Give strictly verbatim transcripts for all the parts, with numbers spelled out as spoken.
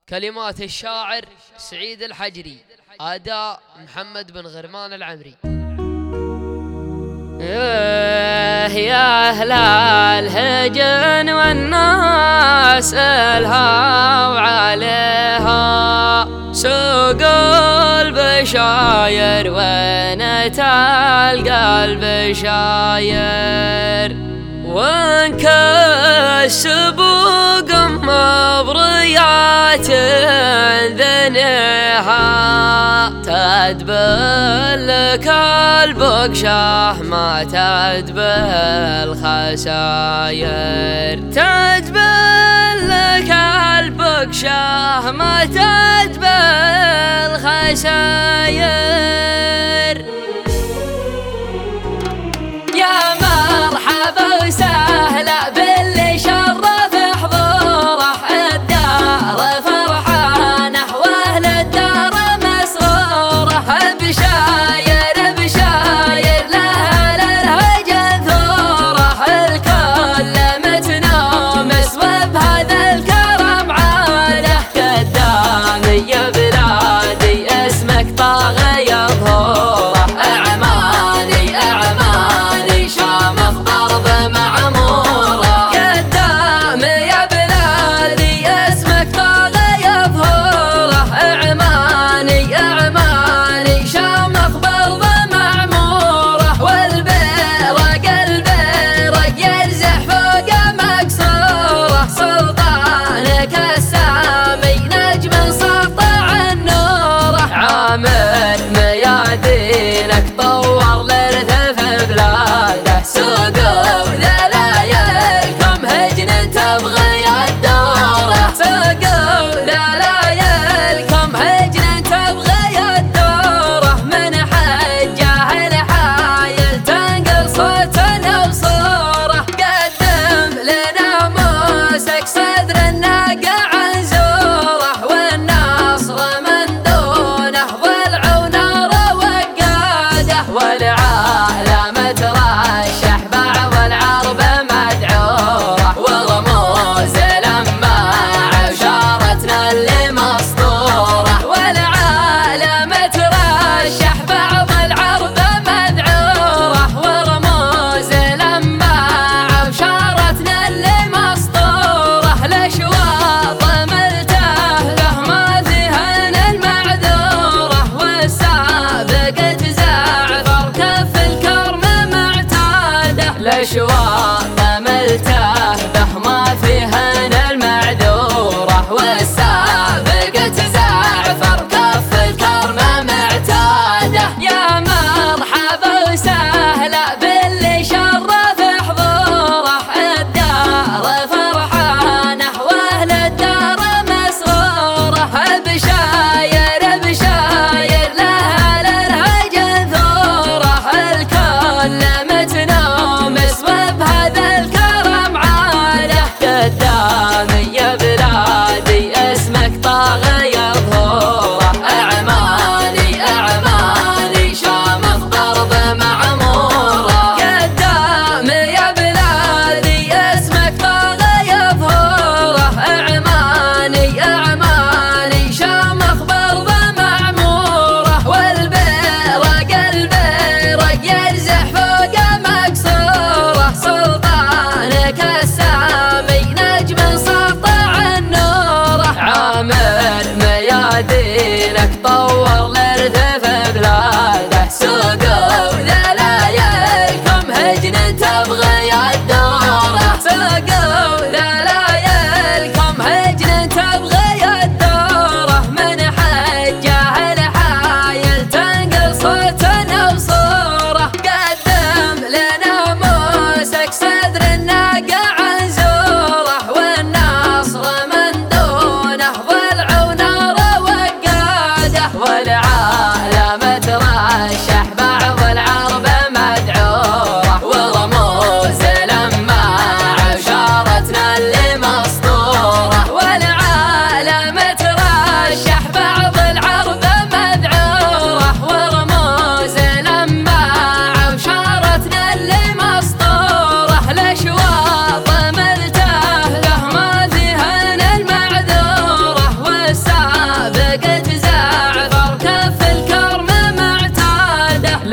كلمات الشاعر سعيد الحجري، أداء محمد بن غرمان العمري. يا أهل الهجن والناس إلها وعليها سوق البشاير، وين تلقى البشاير وين كالسبوق مبريات ذنها، تدبل لك البقشة ما تدبل خساير، تدبل لك البقشة ما تدبل خساير. يا مرحبا وسهلا باللي شرف حضوره، الدار فرحانه واهل الدار مسروره، بشاير بشاير لاهل الهجن ثوره، الكل متنومس وبهذا الكرم عاله، قدامي يا بلادي اسمك طاغية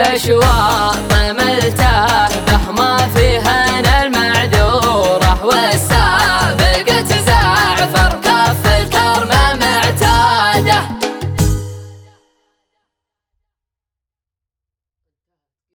الأشواط ملتاح